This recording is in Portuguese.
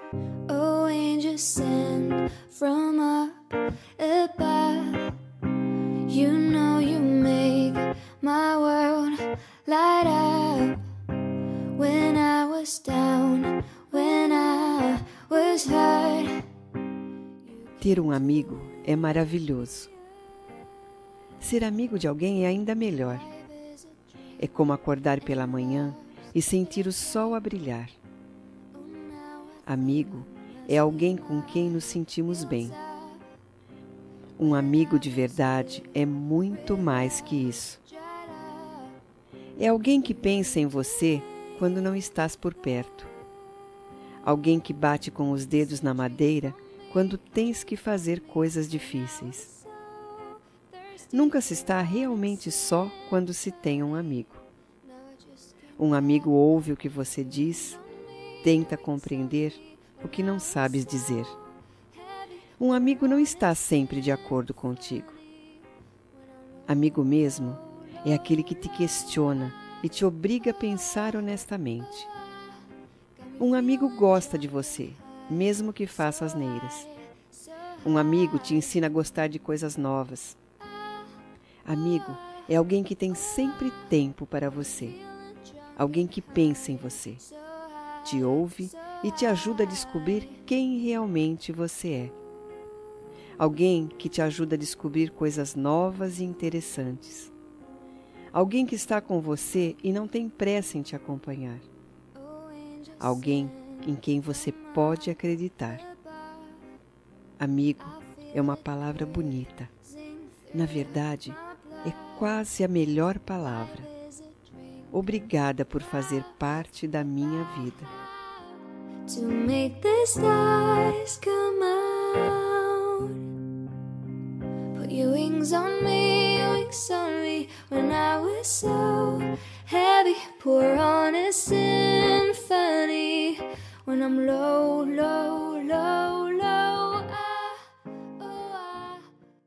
Oh, angels sent from up above. You know you make my world light up. When I was down, when I was hurt. Ter um amigo é maravilhoso. Ser amigo de alguém é ainda melhor. É como acordar pela manhã e sentir o sol a brilhar. Amigo é alguém com quem nos sentimos bem. Um amigo de verdade é muito mais que isso. É alguém que pensa em você quando não estás por perto. Alguém que bate com os dedos na madeira quando tens que fazer coisas difíceis. Nunca se está realmente só quando se tem um amigo. Um amigo ouve o que você diz, tenta compreender o que não sabes dizer. Um amigo não está sempre de acordo contigo. Amigo mesmo é aquele que te questiona e te obriga a pensar honestamente. Um amigo gosta de você, mesmo que faça asneiras. Um amigo te ensina a gostar de coisas novas. Amigo é alguém que tem sempre tempo para você. Alguém que pensa em você, te ouve e te ajuda a descobrir quem realmente você é. Alguém que te ajuda a descobrir coisas novas e interessantes. Alguém que está com você e não tem pressa em te acompanhar. Alguém em quem você pode acreditar. Amigo é uma palavra bonita. Na verdade, é quase a melhor palavra. Obrigada por fazer parte da minha vida. To make the stars come out. Put your wings on me, when I was so heavy. Pour on a symphony when I'm low, low, low,